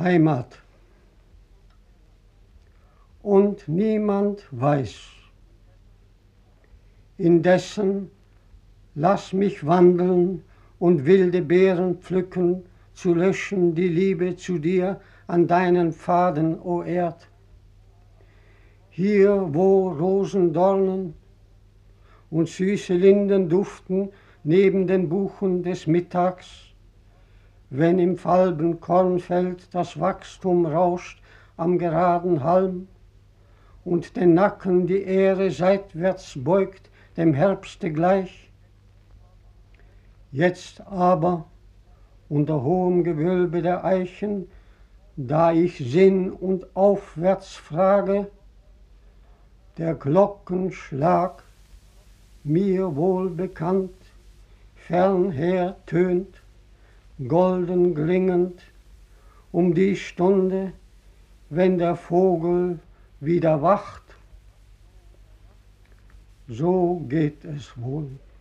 Heimat. Und niemand weiß. Indessen lass mich wandeln und wilde Beeren pflücken, zu löschen die Liebe zu dir an deinen Pfaden, o Erd. Hier, wo Rosendornen und süße Linden duften neben den Buchen des Mittags, wenn im falben Kornfeld das Wachstum rauscht am geraden Halm und den Nacken die Ähre seitwärts beugt, dem Herbste gleich. Jetzt aber, unter hohem Gewölbe der Eichen, da ich sinn und aufwärts frage, der Glockenschlag, mir wohl bekannt, fernher tönt, golden klingend, um die Stunde, wenn der Vogel wieder wacht. So geht es wohl.